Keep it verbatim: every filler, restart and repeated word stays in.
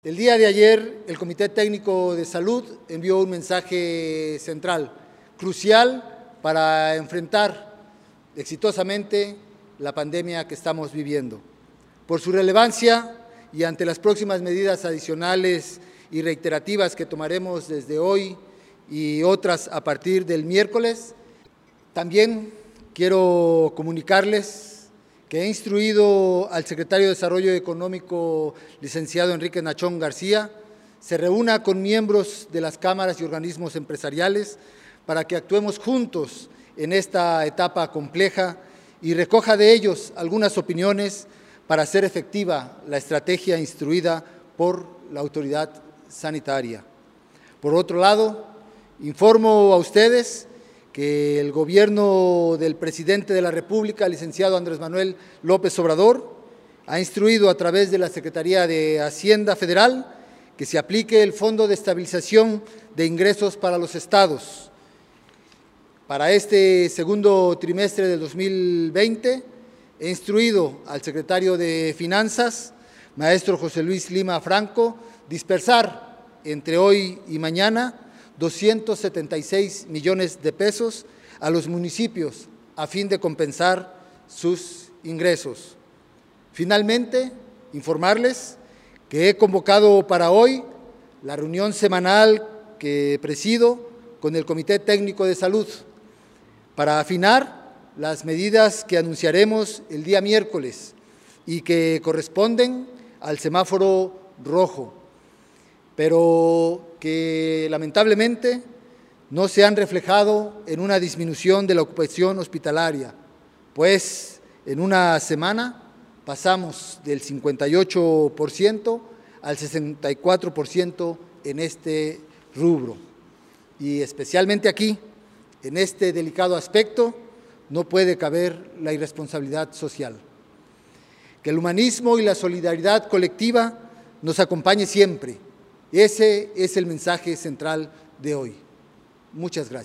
El día de ayer, el Comité Técnico de Salud envió un mensaje central, crucial para enfrentar exitosamente la pandemia que estamos viviendo. Por su relevancia y ante las próximas medidas adicionales y reiterativas que tomaremos desde hoy y otras a partir del miércoles, también quiero comunicarles que he instruido al secretario de Desarrollo Económico, licenciado Enrique Nachón García, se reúna con miembros de las cámaras y organismos empresariales para que actuemos juntos en esta etapa compleja y recoja de ellos algunas opiniones para hacer efectiva la estrategia instruida por la autoridad sanitaria. Por otro lado, informo a ustedes que el gobierno del presidente de la República, licenciado Andrés Manuel López Obrador, ha instruido a través de la Secretaría de Hacienda Federal que se aplique el Fondo de Estabilización de Ingresos para los estados. Para este segundo trimestre del dos mil veinte, he instruido al secretario de Finanzas, maestro José Luis Lima Franco, dispersar entre hoy y mañana doscientos setenta y seis millones de pesos a los municipios a fin de compensar sus ingresos. Finalmente, informarles que he convocado para hoy la reunión semanal que presido con el Comité Técnico de Salud para afinar las medidas que anunciaremos el día miércoles y que corresponden al semáforo rojo, pero que lamentablemente no se han reflejado en una disminución de la ocupación hospitalaria, pues en una semana pasamos del cincuenta y ocho por ciento al sesenta y cuatro por ciento en este rubro. Y especialmente aquí, en este delicado aspecto, no puede caber la irresponsabilidad social. Que el humanismo y la solidaridad colectiva nos acompañe siempre. Ese es el mensaje central de hoy. Muchas gracias.